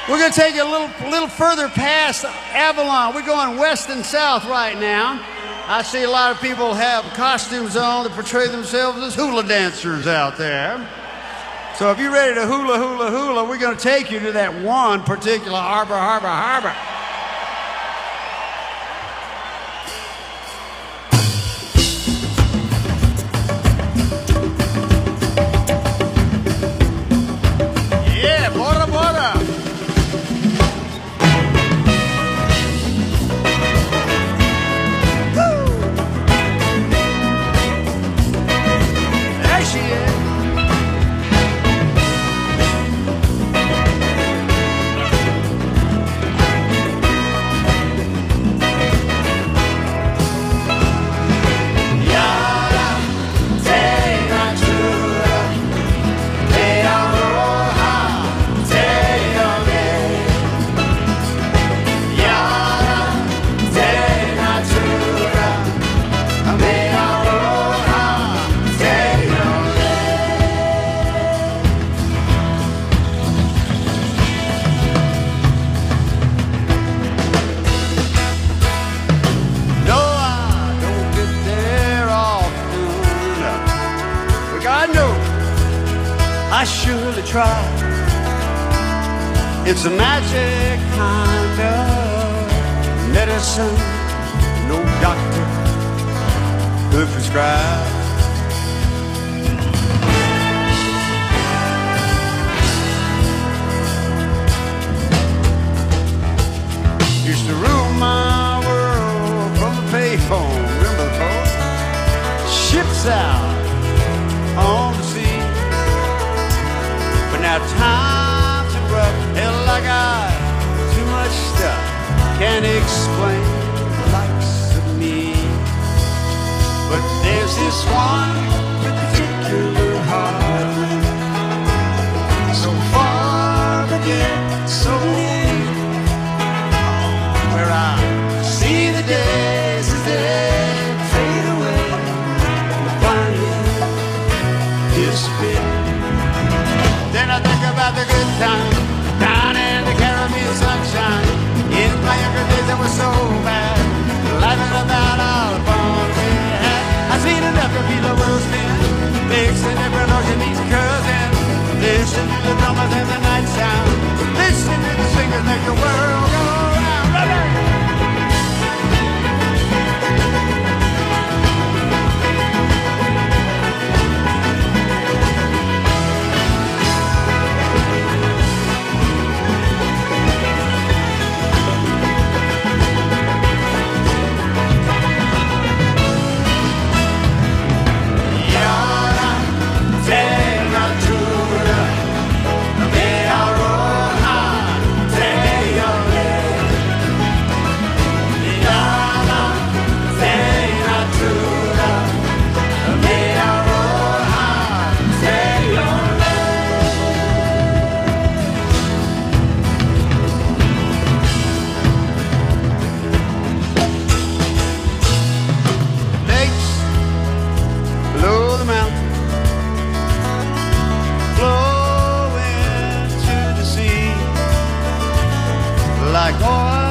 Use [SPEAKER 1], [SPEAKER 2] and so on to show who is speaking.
[SPEAKER 1] We're going to take you a little further past Avalon. We're going west and south right now. I see a lot of people have costumes on that portray themselves as hula dancers out there. So if you're ready to hula, hula, hula, we're going to take you to that one particular harbor. Yeah, Bora Bora. There she is. I surely try. It's a magic kind of medicine no doctor could prescribe. Used to rule my world from the payphone. Remember the phone? Ships out on the sea. But now times are rough. Hell, I got too much stuff. Can't explain the likes of me. But there's this one particular heart, so far but yet so near, where I see the days as they fade away and finally disappear. Then I think about the good times down in the Caribbean sunshine. In my younger days I was so bad, laughing about all the fun we had. I've seen enough to feel the world spin, mixing every ocean each cousin. Listen to the drummers and the night sound, listen to the singers make the world go round. Brother! Like oil